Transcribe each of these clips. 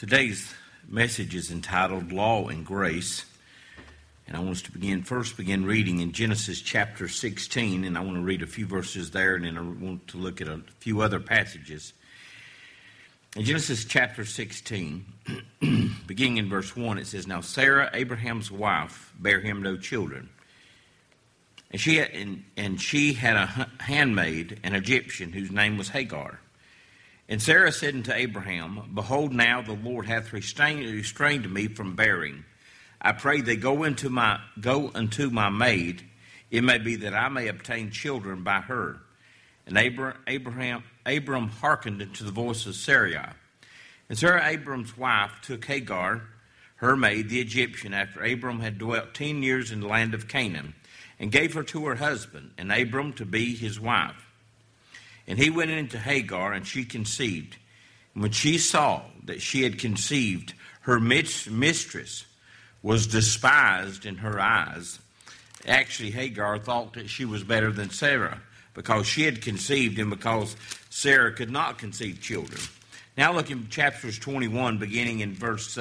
Today's message is entitled Law and Grace, and I want us to begin reading in Genesis chapter 16, and I want to read a few verses there, and then I want to look at a few other passages. In Genesis chapter 16, beginning in verse 1, it says, "Now Sarah, Abraham's wife, bare him no children. And she had a handmaid, an Egyptian, whose name was Hagar. And Sarah said unto Abraham, Behold, now the Lord hath restrained me from bearing. I pray thee, go unto my maid. It may be that I may obtain children by her. And Abram hearkened unto the voice of Sarai. And Sarah, Abram's wife, took Hagar, her maid, the Egyptian, after Abram had dwelt 10 years in the land of Canaan, and gave her to her husband, and Abram to be his wife. And he went into Hagar, and she conceived. And when she saw that she had conceived, her mistress was despised in her eyes." Actually, Hagar thought that she was better than Sarah, because she had conceived and because Sarah could not conceive children. Now look in chapters 21, beginning in verse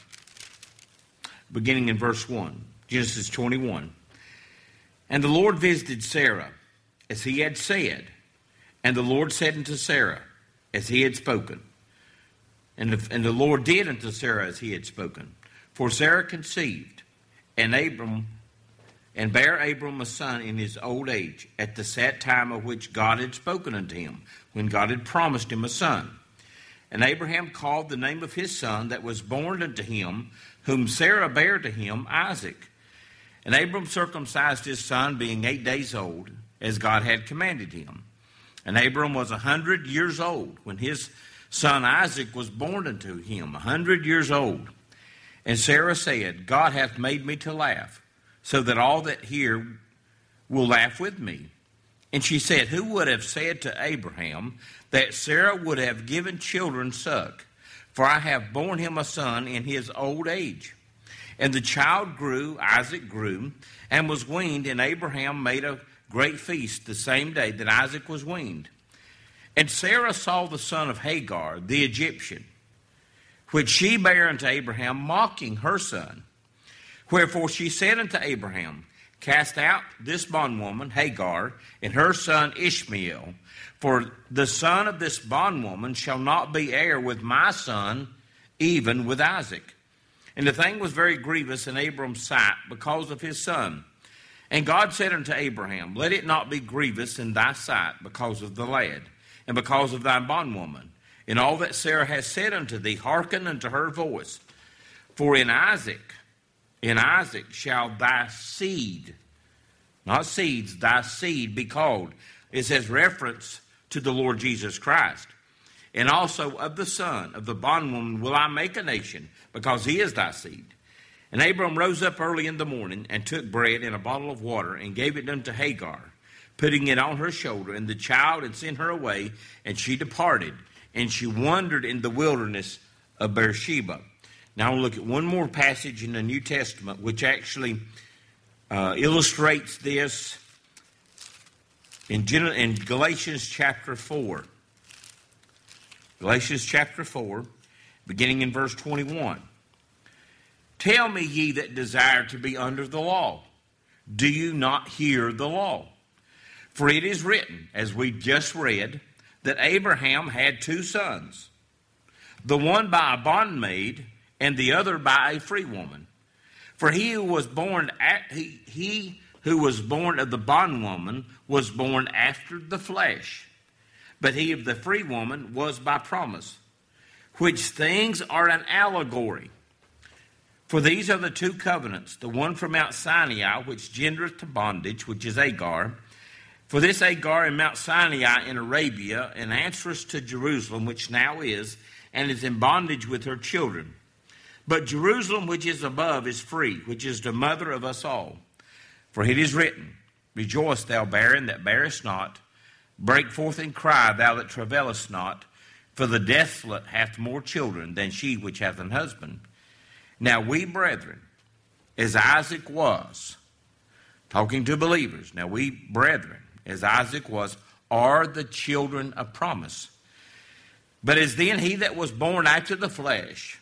1. Genesis 21. "And the Lord visited Sarah, as he had said. And the Lord said unto Sarah, as he had spoken. And the Lord did unto Sarah as he had spoken. For Sarah conceived, and bare Abram a son in his old age, at the set time of which God had spoken unto him, when God had promised him a son. And Abraham called the name of his son that was born unto him, whom Sarah bare to him, Isaac. And Abram circumcised his son, being 8 days old, as God had commanded him. And Abram was 100 years old when his son Isaac was born unto him, 100 years old. And Sarah said, God hath made me to laugh, so that all that hear will laugh with me. And she said, Who would have said to Abraham that Sarah would have given children suck? For I have borne him a son in his old age. And the child grew, Isaac grew, and was weaned, and Abraham made a great feast the same day that Isaac was weaned. And Sarah saw the son of Hagar, the Egyptian, which she bare unto Abraham, mocking her son. Wherefore she said unto Abraham, Cast out this bondwoman, Hagar, and her son Ishmael, for the son of this bondwoman shall not be heir with my son, even with Isaac. And the thing was very grievous in Abram's sight because of his son. And God said unto Abraham, Let it not be grievous in thy sight because of the lad, and because of thy bondwoman. In all that Sarah has said unto thee, hearken unto her voice. For in Isaac shall thy seed, not seeds, thy seed be called. It says reference to the Lord Jesus Christ. And also of the son of the bondwoman will I make a nation, because he is thy seed. And Abram rose up early in the morning, and took bread and a bottle of water, and gave it unto Hagar, putting it on her shoulder, and the child, and sent her away, and she departed. And she wandered in the wilderness of Beersheba. Now we'll look at one more passage in the New Testament, which actually illustrates this in Galatians chapter 4. Galatians chapter 4, beginning in verse 21. Tell me, ye that desire to be under the law, do you not hear the law? For it is written, as we just read, that Abraham had 2 sons, the one by a bondmaid, and the other by a free woman. For he who was born of the bondwoman was born after the flesh, but he of the free woman was by promise, which things are an allegory. For these are the 2 covenants, the one from Mount Sinai, which gendereth to bondage, which is Hagar. For this Hagar in Mount Sinai in Arabia, and answereth to Jerusalem, which now is, and is in bondage with her children. But Jerusalem which is above is free, which is the mother of us all. For it is written, Rejoice, thou barren that bearest not. Break forth and cry, thou that travailest not. For the desolate hath more children than she which hath an husband. Now we, brethren, as Isaac was, talking to believers, now we, brethren, as Isaac was, are the children of promise. But as then he that was born after the flesh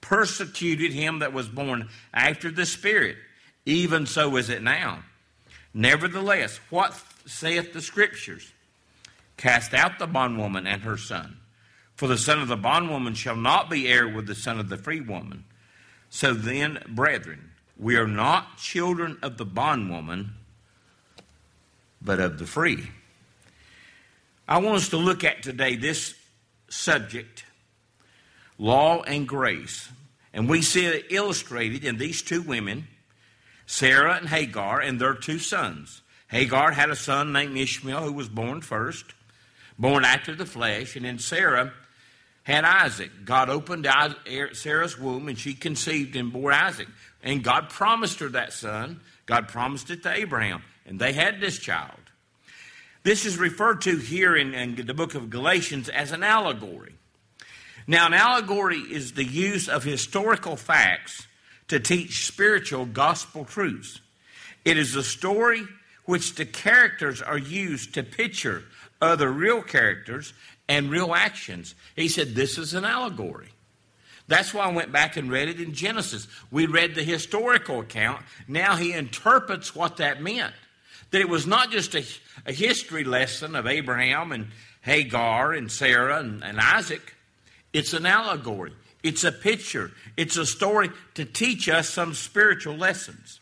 persecuted him that was born after the Spirit. Even so is it now. Nevertheless, what saith the Scriptures? Cast out the bondwoman and her son. For the son of the bondwoman shall not be heir with the son of the free woman. So then, brethren, we are not children of the bondwoman, but of the free. I want us to look at today this subject, law and grace. And we see it illustrated in these two women, Sarah and Hagar, and their two sons. Hagar had a son named Ishmael who was born first, born after the flesh, and then Sarah had Isaac. God opened Sarah's womb, and she conceived and bore Isaac. And God promised her that son. God promised it to Abraham, and they had this child. This is referred to here in the book of Galatians as an allegory. Now, an allegory is the use of historical facts to teach spiritual gospel truths. It is a story which the characters are used to picture other real characters and real actions. He said this is an allegory. That's why I went back and read it in Genesis. We read the historical account. Now he interprets what that meant. That it was not just a history lesson of Abraham and Hagar and Sarah and Isaac. It's an allegory. It's a picture. It's a story to teach us some spiritual lessons.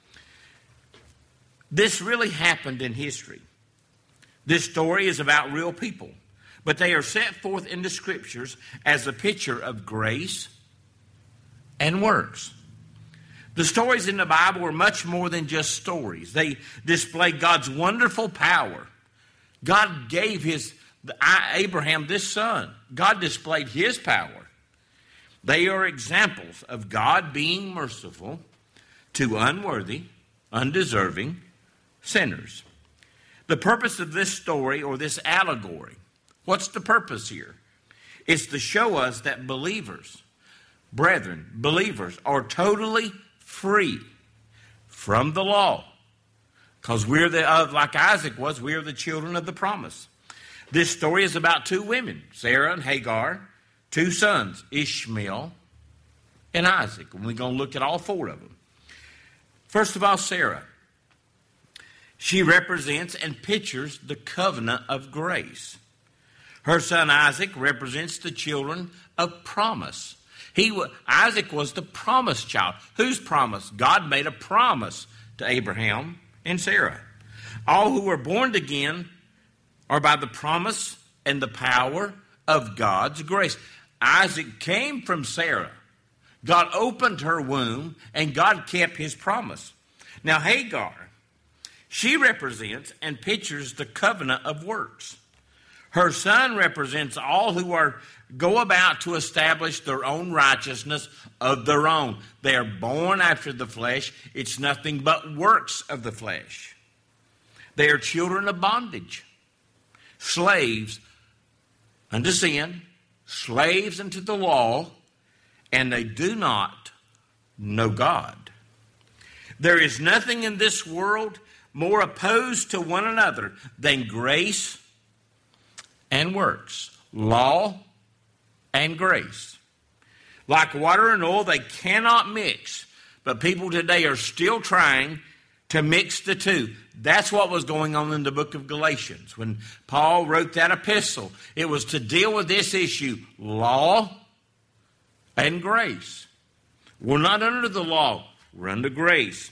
This really happened in history. This story is about real people, but they are set forth in the Scriptures as a picture of grace and works. The stories in the Bible are much more than just stories. They display God's wonderful power. God gave Abraham this son. God displayed his power. They are examples of God being merciful to unworthy, undeserving sinners. The purpose of this story or this allegory, what's the purpose here? It's to show us that believers are totally free from the law. Because we're like Isaac was, we are the children of the promise. This story is about two women, Sarah and Hagar, two sons, Ishmael and Isaac. And we're going to look at all four of them. First of all, Sarah. She represents and pictures the covenant of grace. Her son Isaac represents the children of promise. Isaac was the promised child. Whose promise? God made a promise to Abraham and Sarah. All who are born again are by the promise and the power of God's grace. Isaac came from Sarah. God opened her womb, and God kept his promise. Now Hagar, she represents and pictures the covenant of works. Her son represents all who go about to establish their own righteousness of their own. They are born after the flesh. It's nothing but works of the flesh. They are children of bondage, slaves unto sin, slaves unto the law, and they do not know God. There is nothing in this world more opposed to one another than grace and works, law and grace. Like water and oil, they cannot mix, but people today are still trying to mix the two. That's what was going on in the book of Galatians. When Paul wrote that epistle, it was to deal with this issue, law and grace. We're not under the law, we're under grace.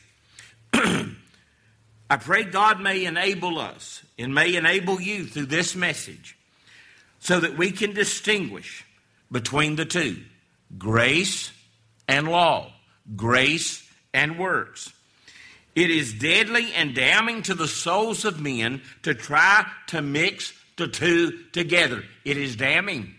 I pray God may enable us and may enable you through this message so that we can distinguish between the two, grace and law, grace and works. It is deadly and damning to the souls of men to try to mix the two together. It is damning.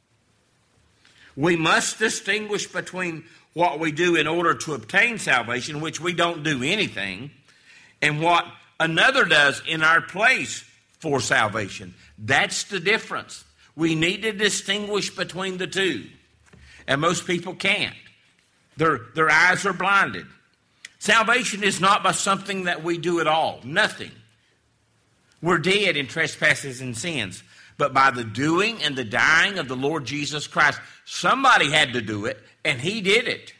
We must distinguish between what we do in order to obtain salvation, which we don't do anything, and what another does in our place for salvation. That's the difference. We need to distinguish between the two. And most people can't. Their eyes are blinded. Salvation is not by something that we do at all. Nothing. We're dead in trespasses and sins. but by the doing and the dying of the Lord Jesus Christ. Somebody had to do it, and he did it.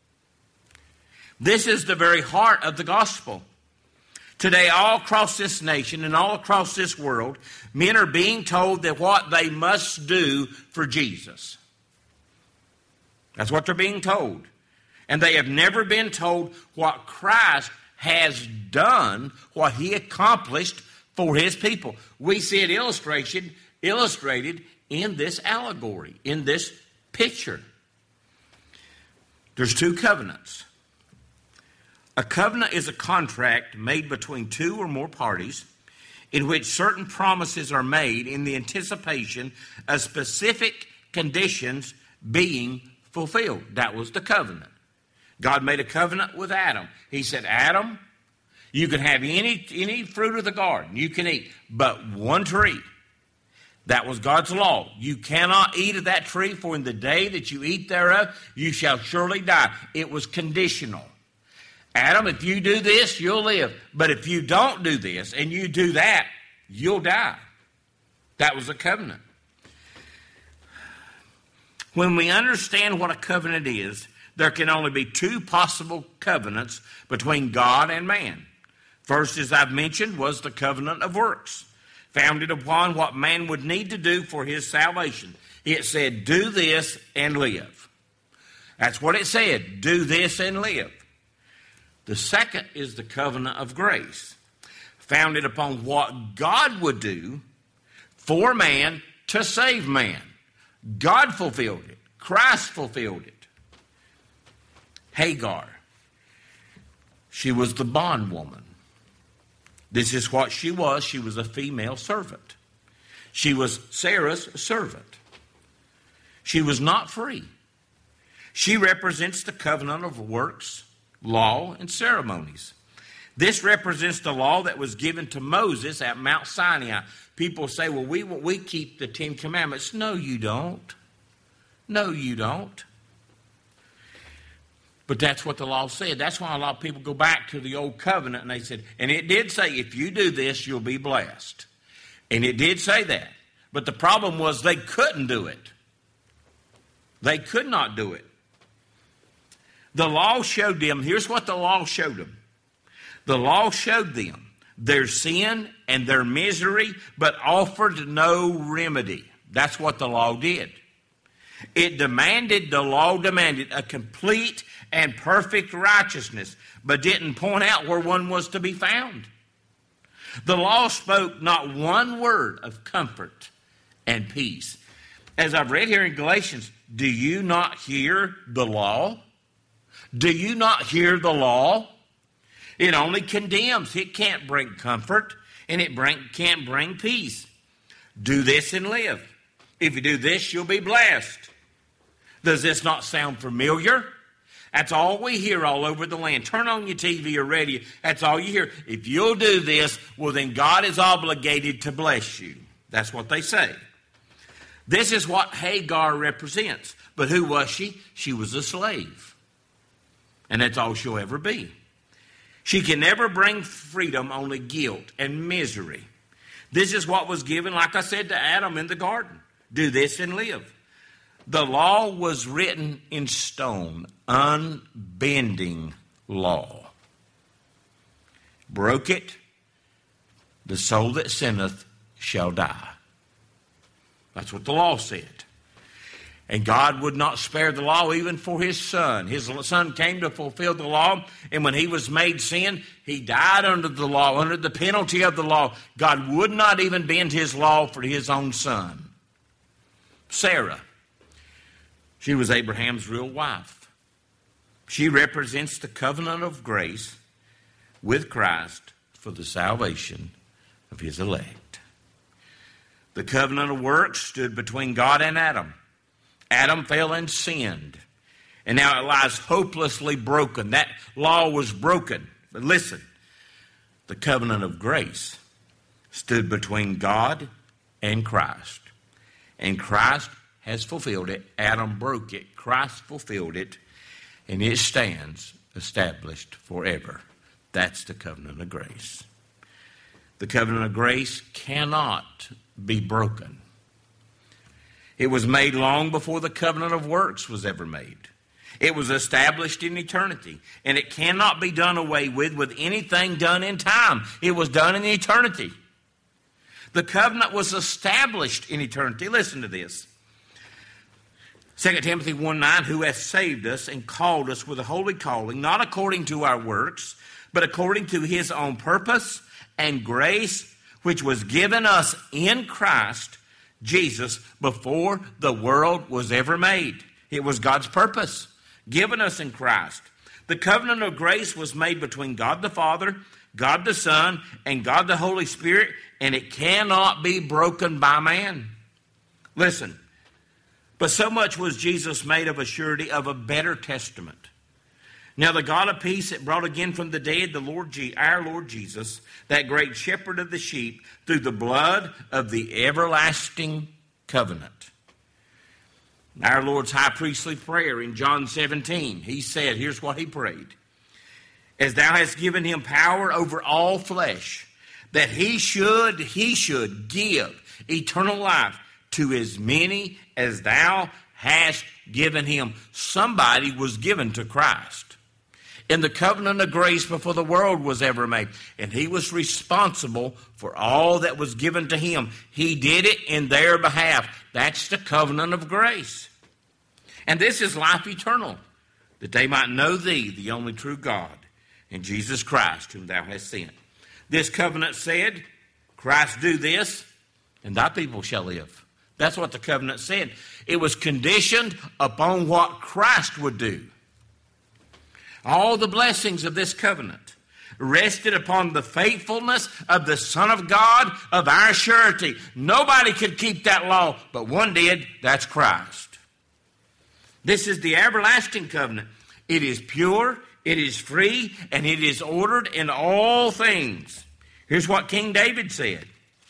This is the very heart of the gospel. Today, all across this nation and all across this world, men are being told that what they must do for Jesus. That's what they're being told. And they have never been told what Christ has done, what he accomplished for his people. We see it illustrated in this allegory, in this picture. There's two covenants. A covenant is a contract made between two or more parties in which certain promises are made in the anticipation of specific conditions being fulfilled. That was the covenant. God made a covenant with Adam. He said, Adam, you can have any fruit of the garden. You can eat, but one tree. That was God's law. You cannot eat of that tree, for in the day that you eat thereof, you shall surely die. It was conditional. Adam, if you do this, you'll live. But if you don't do this and you do that, you'll die. That was a covenant. When we understand what a covenant is, there can only be two possible covenants between God and man. First, as I've mentioned, was the covenant of works, founded upon what man would need to do for his salvation. It said, do this and live. That's what it said, do this and live. The second is the covenant of grace, founded upon what God would do for man to save man. God fulfilled it. Christ fulfilled it. Hagar, she was the bondwoman. This is what she was. She was a female servant. She was Sarah's servant. She was not free. She represents the covenant of works, law, and ceremonies. This represents the law that was given to Moses at Mount Sinai. People say, well, we keep the Ten Commandments. No, you don't. No, you don't. But that's what the law said. That's why a lot of people go back to the old covenant and they said, and it did say, if you do this, you'll be blessed. And it did say that. But the problem was they couldn't do it. They could not do it. The law showed them, here's what the law showed them. The law showed them their sin and their misery, but offered no remedy. That's what the law did. The law demanded a complete and perfect righteousness, but didn't point out where one was to be found. The law spoke not one word of comfort and peace. As I've read here in Galatians, do you not hear the law? Do you not hear the law? It only condemns. It can't bring comfort, and it can't bring peace. Do this and live. If you do this, you'll be blessed. Does this not sound familiar? That's all we hear all over the land. Turn on your TV or radio. That's all you hear. If you'll do this, well, then God is obligated to bless you. That's what they say. This is what Hagar represents. But who was she? She was a slave. And that's all she'll ever be. She can never bring freedom, only guilt and misery. This is what was given, like I said, to Adam in the garden. Do this and live. The law was written in stone, unbending law. Broke it, the soul that sinneth shall die. That's what the law said. And God would not spare the law even for his son. His son came to fulfill the law, and when he was made sin, he died under the law, under the penalty of the law. God would not even bend his law for his own son. Sarah, she was Abraham's real wife. She represents the covenant of grace with Christ for the salvation of his elect. The covenant of works stood between God and Adam. Adam fell and sinned, and now it lies hopelessly broken. That law was broken. But listen, the covenant of grace stood between God and Christ. And Christ has fulfilled it. Adam broke it. Christ fulfilled it. And it stands established forever. That's the covenant of grace. The covenant of grace cannot be broken. It was made long before the covenant of works was ever made. It was established in eternity, and it cannot be done away with anything done in time. It was done in eternity. The covenant was established in eternity. Listen to this. 2 Timothy 1:9, who hath saved us and called us with a holy calling, not according to our works, but according to his own purpose and grace, which was given us in Christ Jesus before the world was ever made. It was God's purpose, given us in Christ. The covenant of grace was made between God the Father, God the Son, and God the Holy Spirit, and it cannot be broken by man. Listen, but so much was Jesus made of a surety of a better testament. Now the God of peace that brought again from the dead our Lord Jesus, that great shepherd of the sheep, through the blood of the everlasting covenant. Our Lord's high priestly prayer in John 17, he said, here's what he prayed. As thou hast given him power over all flesh, that he should give eternal life to as many as thou hast given him. Somebody was given to Christ in the covenant of grace before the world was ever made. And he was responsible for all that was given to him. He did it in their behalf. That's the covenant of grace. And this is life eternal, that they might know thee, the only true God, and Jesus Christ, whom thou hast sent. This covenant said, Christ do this, and thy people shall live. That's what the covenant said. It was conditioned upon what Christ would do. All the blessings of this covenant rested upon the faithfulness of the Son of God, of our surety. Nobody could keep that law, but one did. That's Christ. This is the everlasting covenant. It is pure, it is free, and it is ordered in all things. Here's what King David said.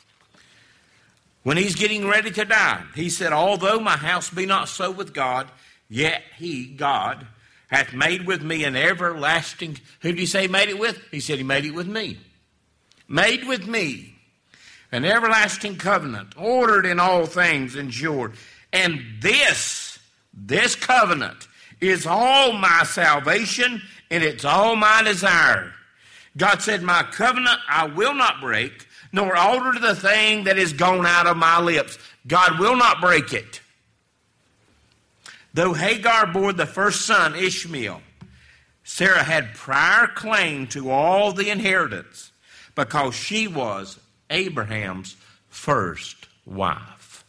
When he's getting ready to die, he said, although my house be not so with God, yet he, God, hath made with me an everlasting... Who did he say he made it with? He said he made it with me. Made with me an everlasting covenant, ordered in all things, ensured. And this covenant is all my salvation, and it's all my desire. God said, my covenant I will not break, nor alter the thing that is gone out of my lips. God will not break it. Though Hagar bore the first son, Ishmael, Sarah had prior claim to all the inheritance because she was Abraham's first wife.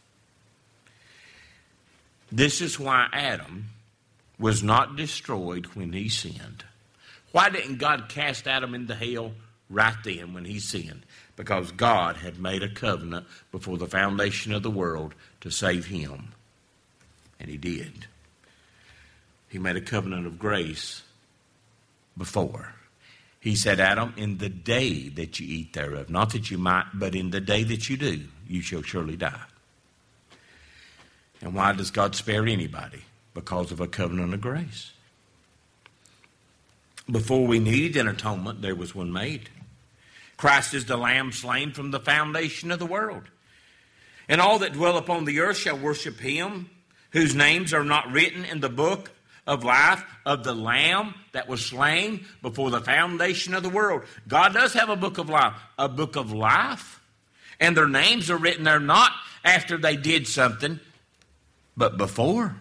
This is why Adam was not destroyed when he sinned. Why didn't God cast Adam into hell right then when he sinned? Because God had made a covenant before the foundation of the world to save him. And he did. He made a covenant of grace before. He said, Adam, in the day that you eat thereof, not that you might, but in the day that you do, you shall surely die. And why does God spare anybody? Because of a covenant of grace. Before we needed an atonement, there was one made. Christ is the Lamb slain from the foundation of the world. And all that dwell upon the earth shall worship him, whose names are not written in the book of life of the Lamb that was slain before the foundation of the world. God does have a book of life, and their names are written there not after they did something, but before.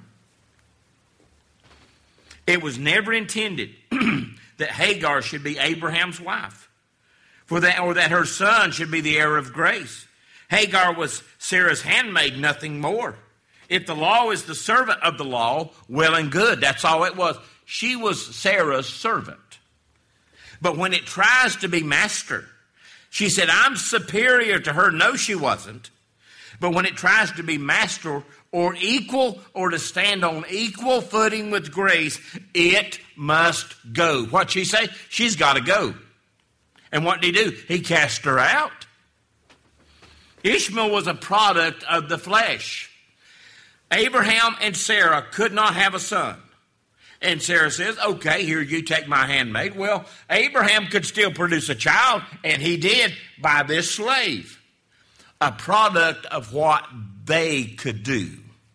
It was never intended that Hagar should be Abraham's wife, or that her son should be the heir of grace. Hagar was Sarah's handmaid, nothing more. If the law is the servant of the law, well and good. That's all it was. She was Sarah's servant. But when it tries to be master, she said, I'm superior to her. No, she wasn't. But when it tries to be master or equal, or to stand on equal footing with grace, it must go. What'd she say? She's got to go. And what did he do? He cast her out. Ishmael was a product of the flesh. Abraham and Sarah could not have a son. And Sarah says, okay, here you take my handmaid. Well, Abraham could still produce a child, and he did by this slave. A product of what they could do.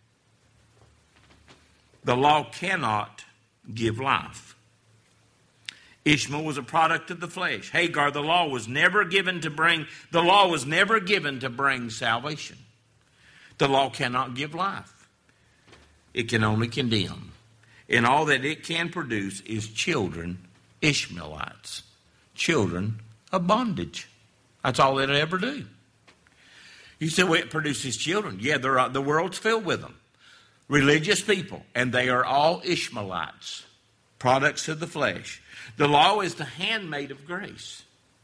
The law cannot give life. Ishmael was a product of the flesh. Hagar, the law was never given to bring salvation. The law cannot give life. It can only condemn. And all that it can produce is children, Ishmaelites, children of bondage. That's all it'll ever do. You say, well, it produces children. Yeah, the world's filled with them. Religious people, and they are all Ishmaelites, products of the flesh. The law is the handmaid of grace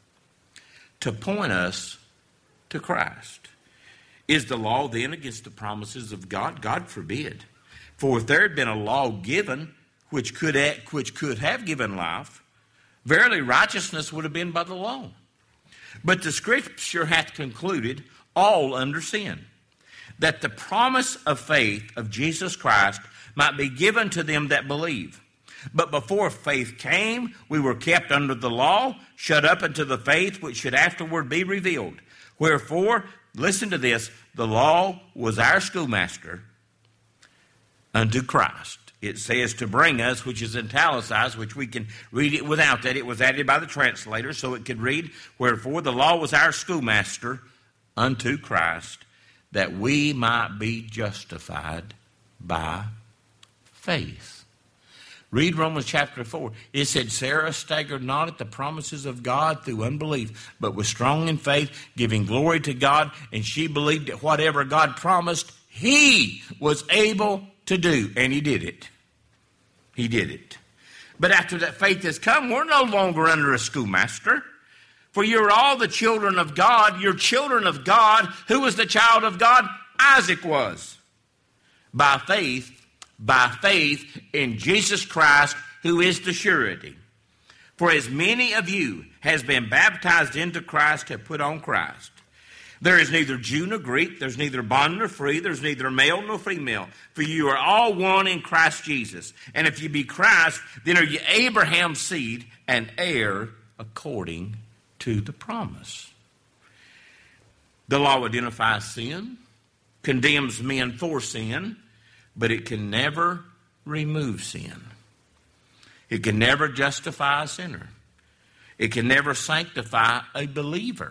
to point us to Christ. Is the law then against the promises of God? God forbid. For if there had been a law given which could have given life, verily righteousness would have been by the law. But the Scripture hath concluded all under sin, that the promise of faith of Jesus Christ might be given to them that believe. But before faith came, we were kept under the law, shut up unto the faith which should afterward be revealed. Wherefore, listen to this, the law was our schoolmaster unto Christ. It says to bring us, which is italicized, which we can read it without that. It was added by the translator, so it could read, wherefore the law was our schoolmaster unto Christ, that we might be justified by faith. Read Romans chapter 4. It said, Sarah staggered not at the promises of God through unbelief, but was strong in faith, giving glory to God, and she believed that whatever God promised, He was able to do, and He did it. He did it. But after that faith has come, we're no longer under a schoolmaster. For you're all the children of God. You're children of God. Who was the child of God? Isaac was. By faith in Jesus Christ, who is the surety. For as many of you has been baptized into Christ have put on Christ. There is neither Jew nor Greek, there's neither bond nor free, there's neither male nor female, for you are all one in Christ Jesus. And if you be Christ, then are you Abraham's seed and heir according to the promise. The law identifies sin, condemns men for sin, but it can never remove sin. It can never justify a sinner. It can never sanctify a believer.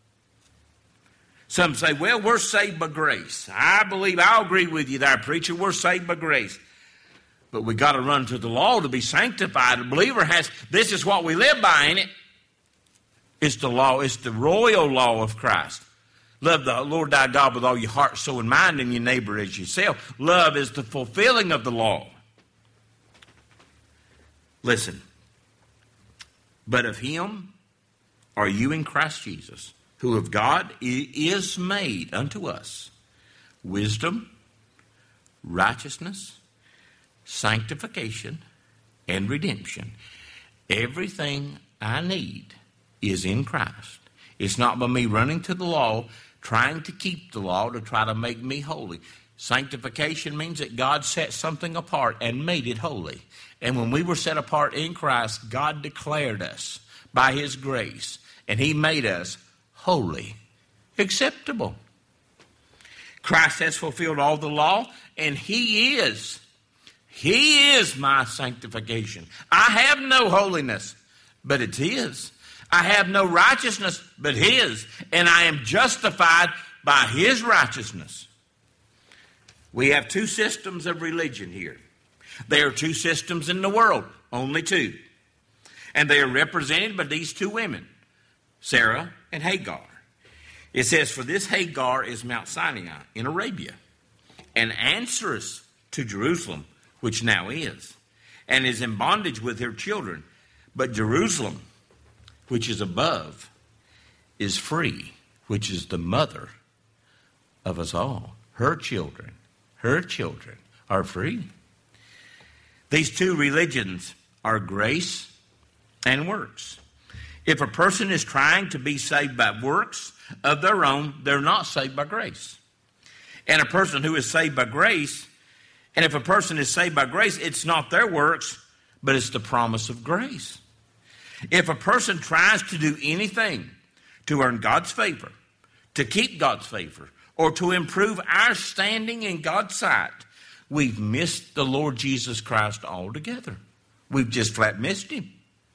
Some say, well, we're saved by grace. I'll agree with you there, preacher. We're saved by grace. But we got to run to the law to be sanctified. A believer this is what we live by, ain't it? It's the law. It's the royal law of Christ. Love the Lord thy God with all your heart, soul, and mind, and your neighbor as yourself. Love is the fulfilling of the law. Listen. But of Him are you in Christ Jesus, who of God is made unto us wisdom, righteousness, sanctification, and redemption. Everything I need is in Christ. It's not by me running to the law, trying to keep the law to try to make me holy. Sanctification means that God set something apart and made it holy. And when we were set apart in Christ, God declared us by His grace, and He made us holy, acceptable. Christ has fulfilled all the law, and He is my sanctification. I have no holiness, but it's His. I have no righteousness, but His, and I am justified by His righteousness. We have two systems of religion here. There are two systems in the world, only two. And they are represented by these two women, Sarah and Hagar. It says, for this Hagar is Mount Sinai in Arabia, and answereth to Jerusalem, which now is, and is in bondage with her children. But Jerusalem, which is above, is free, which is the mother of us all. Her children are free. These two religions are grace and works. If a person is trying to be saved by works of their own, they're not saved by grace. And a person who is saved by grace, and if a person is saved by grace, it's not their works, but it's the promise of grace. If a person tries to do anything to earn God's favor, to keep God's favor, or to improve our standing in God's sight, we've missed the Lord Jesus Christ altogether. We've just flat missed him.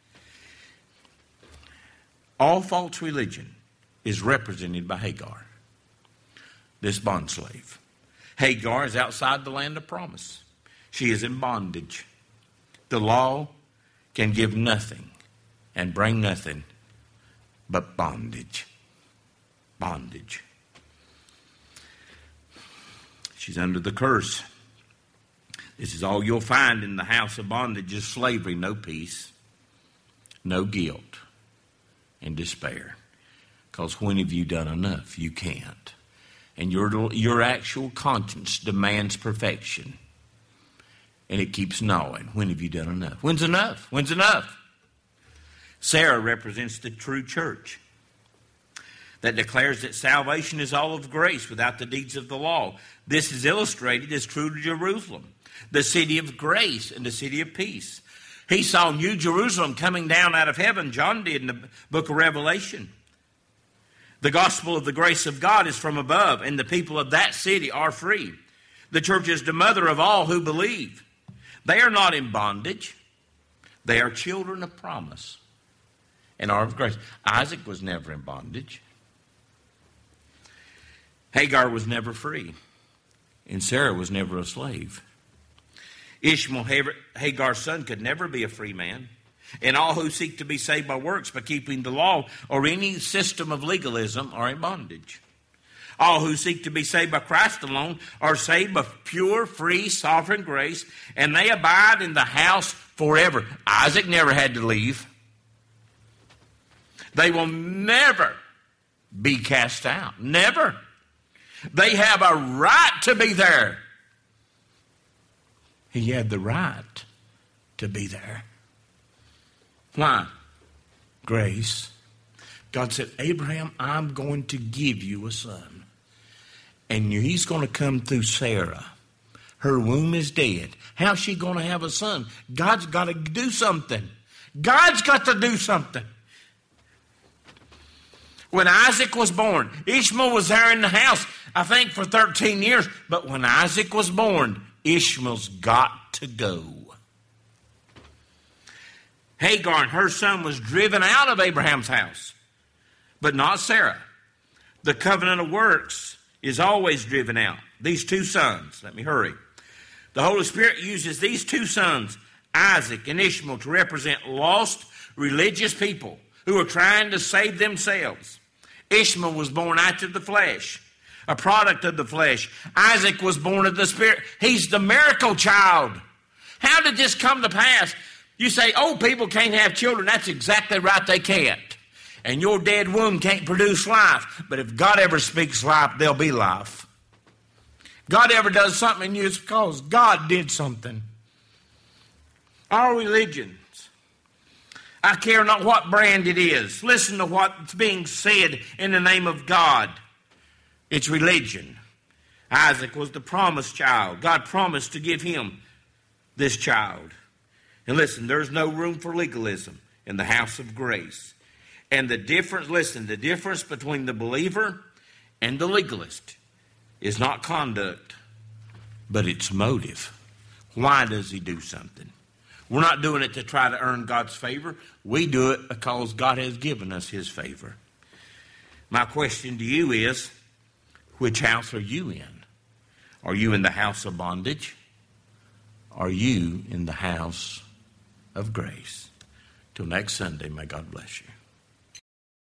All false religion is represented by Hagar, this bondslave. Hagar is outside the land of promise. She is in bondage. The law can give nothing and bring nothing but bondage. Bondage. She's under the curse. This is all you'll find in the house of bondage is slavery, no peace, no guilt, and despair. Because when have you done enough? You can't. And your actual conscience demands perfection. And it keeps gnawing. When have you done enough? When's enough? When's enough? Sarah represents the true church that declares that salvation is all of grace without the deeds of the law. This is illustrated as true to Jerusalem, the city of grace and the city of peace. He saw New Jerusalem coming down out of heaven. John did in the book of Revelation. The gospel of the grace of God is from above, and the people of that city are free. The church is the mother of all who believe. They are not in bondage. They are children of promise and are of grace. Isaac was never in bondage. Hagar was never free, and Sarah was never a slave. Ishmael, Hagar's son, could never be a free man. And all who seek to be saved by works, by keeping the law, or any system of legalism, are in bondage. All who seek to be saved by Christ alone are saved by pure, free, sovereign grace, and they abide in the house forever. Isaac never had to leave. They will never be cast out. Never. They have a right to be there. He had the right to be there. Why? Grace. God said, Abraham, I'm going to give you a son. And he's going to come through Sarah. Her womb is dead. How's she going to have a son? God's got to do something. God's got to do something. When Isaac was born, Ishmael was there in the house, I think, for 13 years. But when Isaac was born, Ishmael's got to go. Hagar and her son was driven out of Abraham's house, but not Sarah. The covenant of works is always driven out. These two sons, let me hurry. The Holy Spirit uses these two sons, Isaac and Ishmael, to represent lost religious people who are trying to save themselves. Ishmael was born after the flesh, a product of the flesh. Isaac was born of the Spirit. He's the miracle child. How did this come to pass? You say, old people can't have children. That's exactly right, they can't. And your dead womb can't produce life. But if God ever speaks life, there'll be life. God ever does something in you, it's because God did something. Our religions, I care not what brand it is. Listen to what's being said in the name of God. It's religion. Isaac was the promised child. God promised to give him this child. And listen, there's no room for legalism in the house of grace. And the difference between the believer and the legalist is not conduct, but it's motive. Why does he do something? We're not doing it to try to earn God's favor. We do it because God has given us his favor. My question to you is, which house are you in? Are you in the house of bondage? Are you in the house of grace? Till next Sunday, may God bless you.